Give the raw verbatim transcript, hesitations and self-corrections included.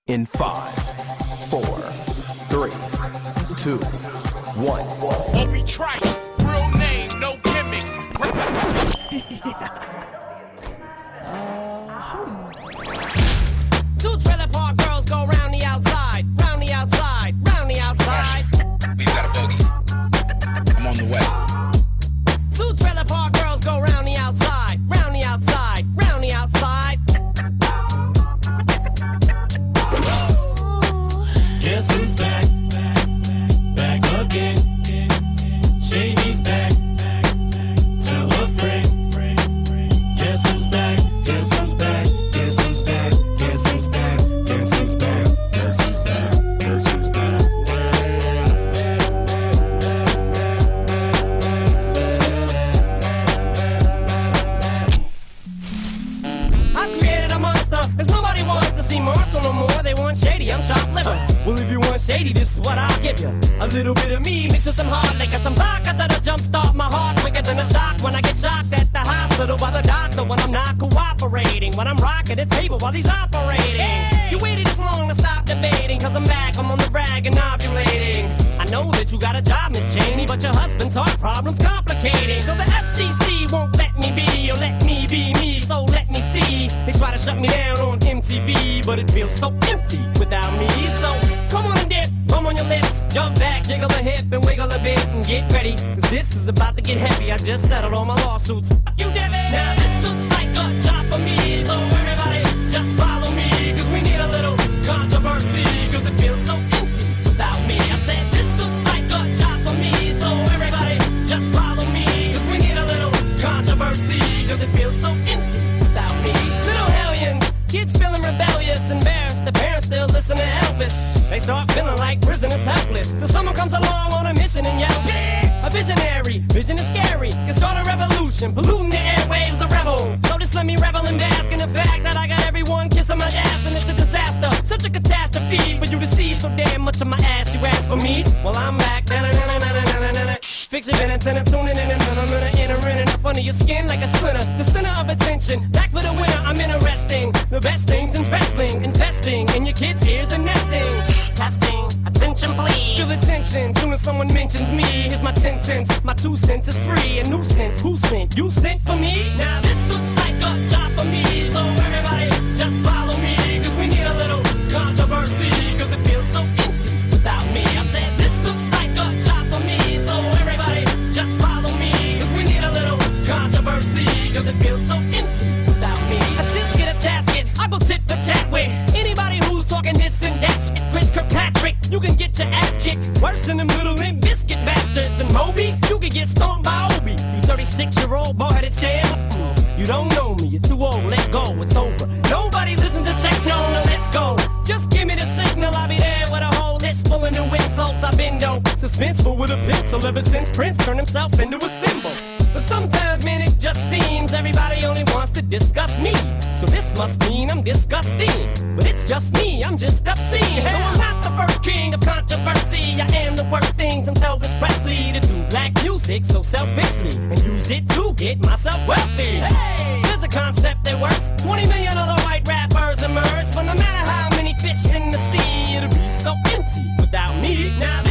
In five, four, three, two, one. Obi Trice, real name, no gimmicks. Two trailer park girls go round the outside, round the outside, round the outside. We got a bogey. I'm on the way. Two trailer park girls go round the outside, round the outside, round the outside. Guess who's back? Back again. Shady's back. Tell a friend. Guess who's back? Guess who's back? Guess who's back? Guess who's back? Guess who's back? Guess who's back? Guess who's back? I've created a monster, cause nobody wants to see Marshall no more. They want Shady, I'm chopped liver. Well, if you want Shady, this is what I'll give you. A little bit of me mixed with some hard liquor, some vodka that'll jumpstart my heart quicker than a shock when I get shocked at the hospital by the doctor when I'm not cooperating, when I'm rocking the table while he's operating. Hey! You waited this long to stop debating, cause I'm back, I'm on the rag and ovulating. I know that you got a job, Miss Cheney, but your husband's heart problem's complicating. So the F C C won't let me be, or let me be me, so let me see. They try to shut me down on M T V, but it feels so empty without me. So come on and dip, bum on your lips, jump back, jiggle a hip and wiggle a bit and get ready, cause this is about to get heavy. I just settled all my lawsuits. You did it! Now this looks like a job for me, so everybody just follow me, cause we need a little controversy, cause it feels so empty without me. I said this looks like a job for me, so everybody just follow me, cause we need a little controversy, cause it feels so empty without me. Little hellions, kids feeling rebellious, embarrassed, the parents still listen to Elvis. They start feeling like prisoners helpless, till someone comes along on a mission and yells, bitch! A visionary, vision is scary, can start a revolution, polluting the airwaves, a rebel. So just let me revel and bask in the fact that I got everyone kissing my ass, and it's a disaster, such a catastrophe for you to see so damn much of my ass. You ask for me, well I'm back. Fix your minutes and I'm tuning in and then I'm gonna enter in and up under your skin like a splinter. The center of attention, back for the winner, I'm interesting. The best things in wrestling, investing in your kids' ears and nesting. Testing, attention please. Feel attention, soon as someone mentions me. Here's my ten cents, my two cents is free. A nuisance, who sent? You sent for me? Now this looks like a job for me, so everybody just follow me, cause we need a little controversy, cause it feels so empty without me. I said this looks like a job for me, so everybody just follow me, cause we need a little controversy, cause it feels so empty without me. I just get a tasket, I go tit for tat with anybody who's talking this and that shit. Chris Kirkpatrick, you can get your ass kicked worse than them little Limp Biscuit bastards. And Moby, you can get stomped by Obi. You thirty-six-year-old boy headed stand. You don't know me, you're too old, let go, it's over. Nobody listen to techno, now let's go. Just give me the signal, I'll be there with a whole list full of new insults. I've been dope, suspenseful with a pencil ever since Prince turned himself into a symbol. But sometimes, man, it just seems everybody only wants to discuss me. So this must mean I'm disgusting. But it's just me, I'm just obscene. So I'm not the first king of controversy. I am the worst things, I'm Elvis Presley, to do black music so selfishly and use it to get myself wealthy. Hey, there's a concept that works. twenty million other white rappers emerge, but no matter how many fish in the sea, it'll be so empty without me. Now